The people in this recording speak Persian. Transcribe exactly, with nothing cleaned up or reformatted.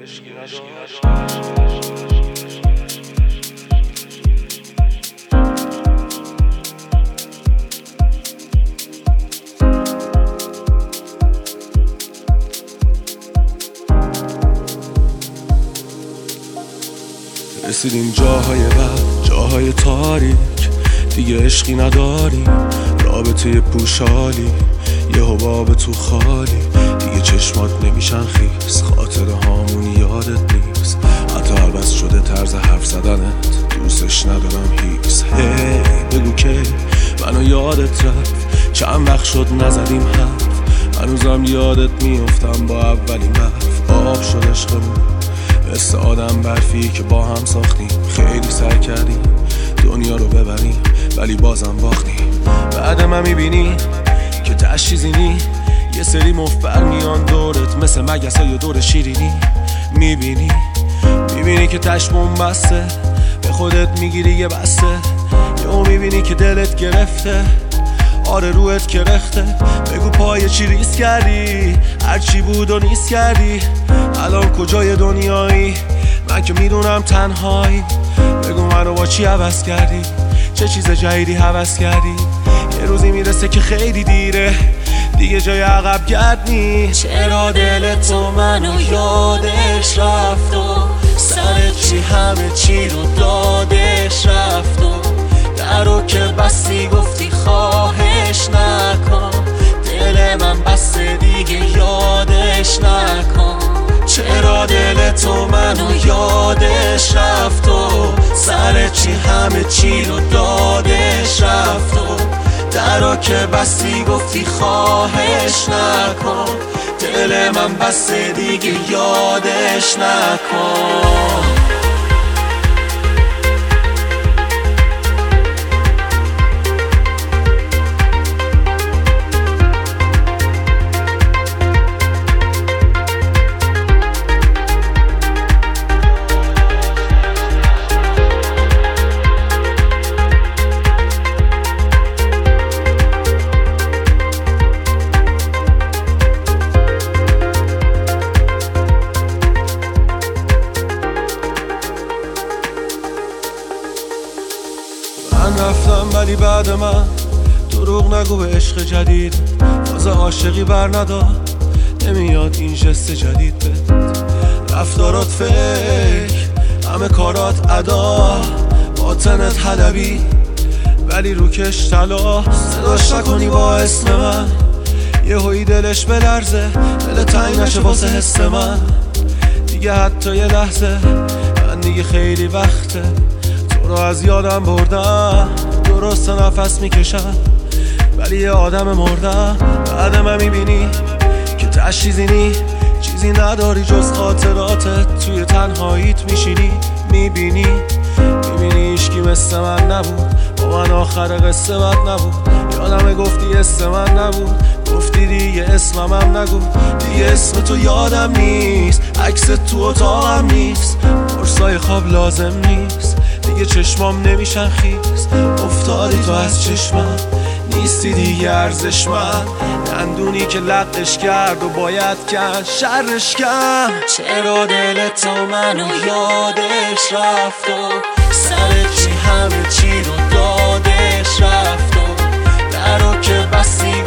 رسیدیم جاهای بد، جاهای تاریک، دیگه عشقی نداری، رابطه پوشالی، یه حباب تو خالی، دیگه چشمات نمیشن خیس، خاطر هامون یادت نیست، حتی عوض شده طرز حرف زدنت، دوستش ندارم هیس. هی بگو که منو یادت رفت، چند وقت شد نزدیم حرف، هنوزم یادت میافتم با اولین برف، آب شد عشقمون مثل آدم برفی که با هم ساختیم، خیلی سعی کردیم دنیا رو ببریم ولی بازم باختیم. بعد من میبینی که تش چیزی نی، یه سری مفبر میان دورت مثل مگس های دور شیرینی، میبینی میبینی که تش بسته، به خودت میگیری یه بسته، یهو میبینی که دلت گرفته، آره روحت کرخته، بگو پای چی ریس کردی، هرچی بود و نیست کردی، الان کجای دنیایی، من که میدونم تنهایی، بگو منو با چی عوض کردی، چه چیز جدیدی هوس کردی، یه روزی میرسه که خیلی دیره، دیگه جای عقب گرد نیست. چرا دل تو منو یادش رفت و سر چی همه چی رو دادش رفت و درو که بستی گفتی خواهش نکن، دل من بسته دیگه یادش نکن. چرا دل تو منو یادش رفت و سر چی همه چی رو دادش رفت و درو که بستی گفتی خواهش نکن، دل من بسته دیگه یادش نکن. من رفتم ولی بعد من دروغ نگو به عشق جدید، فاز عاشقی بر نداد، نمیاد این جست جدید بد، رفتارات فکر، همه کارات ادا، باطنت حلبی ولی روکش طلا، صداش نکنی با اسم من، یه هایی دلش بلرزه، دل تنگ نشه واسه حس من، دیگه حتی یه لحظه، من دیگه خیلی وقته تو رو از یادم بردم، درست نفس میکشم ولی یه آدم مردم. بعد من میبینی که تش چیزی نی، چیزی نداری جز خاطراتت، توی تنهاییت میشینی، میبینی میبینی عشقی مثل من نبود، با من آخر قصه بد نبود، یادمه گفتی اسم من نبود، گفتی دیگه اسمم نگو، دیگه اسم تو یادم نیست، عکس تو اتاقم نیست، قرصای خواب لازم نیست، دیگه چشمام نمیشن خیس، افتادی تو از چشمم، نیستی دیگه ارزش من، دندونی که لقش کرد و باید کن شرش کن. چرا دل تو منو یادش رفت و سر چی همه چی رو دادش رفت و درو که بستی